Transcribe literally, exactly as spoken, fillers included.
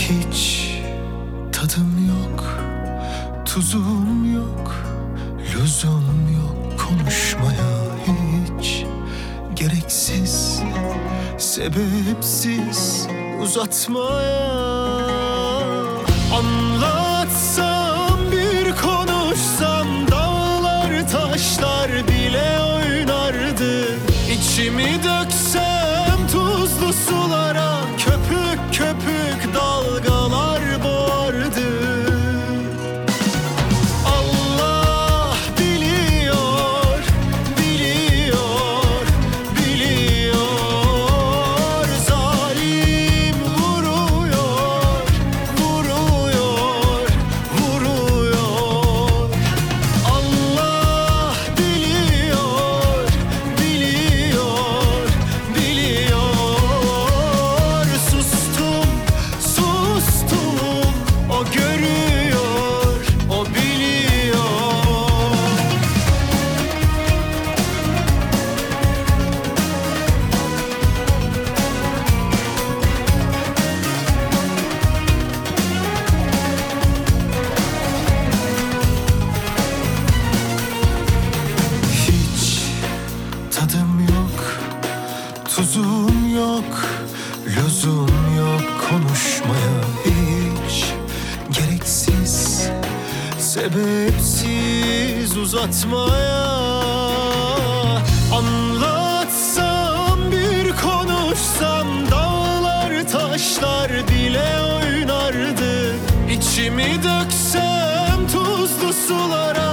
Hiç tadım yok, tuzum yok, lüzum yok konuşmaya hiç. Gereksiz, sebepsiz uzatmaya. Anlatsam, bir konuşsam, dağlar taşlar bile oynardı. İçimi döksem tuzlu sulara, köpük köpük dalgalar boğardı. Allah biliyor, biliyor, biliyor. Zalim vuruyor, vuruyor, vuruyor. Allah biliyor, biliyor, biliyor. Sustum, sustum, o görüyor, o biliyor. Hiç tadım yok, tuzum yok, lüzum yok konuşmaya hiç. Gereksiz, sebepsiz uzatmaya. Anlatsam, bir konuşsam, dağlar taşlar bile oynardı. İçimi döksem tuzlu sulara,